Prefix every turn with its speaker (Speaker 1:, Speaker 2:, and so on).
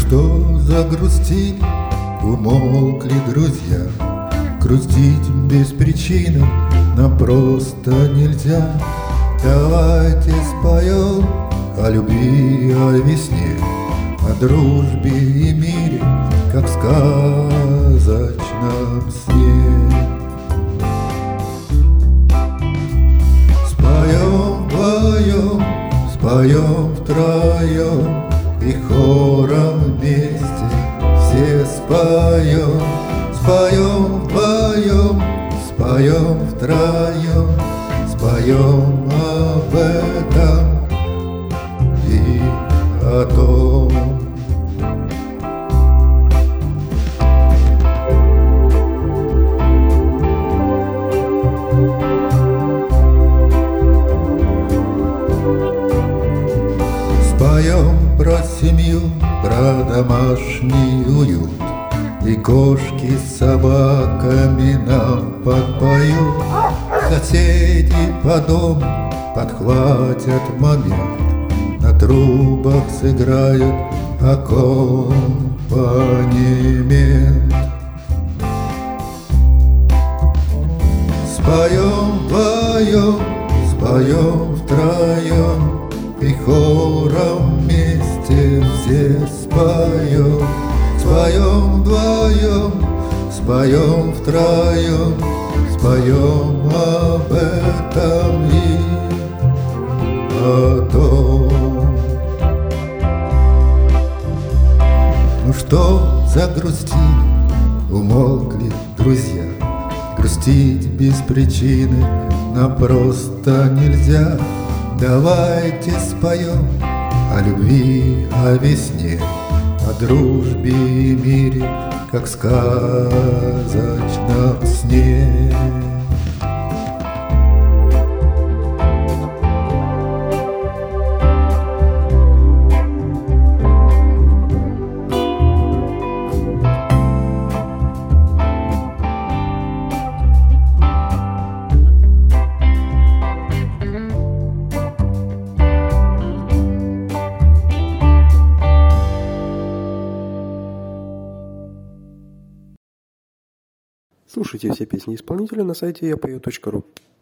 Speaker 1: что загрустили, умолкли друзья. Грустить без причины нам просто нельзя. Давайте споем о любви, о весне, о дружбе и мире, как в сказочном сне. Споем вдвоем, споем втроем и хором вместе все споем. Споем вдвоем, споем втроем, споем об этом и о том. Споем про семью, про домашний уют, и кошки с собаками нам подпоют. Соседи по дому подхватят момент, на трубах сыграют аккомпанемент. Споем вдвоем, споем втроем и хором вместе все споем. Споем вдвоем, споем втроем, споем об этом и о том. Ну что загрустили, умолкли друзья. Грустить без причины нам просто нельзя. Давайте споем о любви, о весне, о дружбе и мире, как в сказочном сне.
Speaker 2: Слушайте все песни исполнителя на сайте yapою.ru.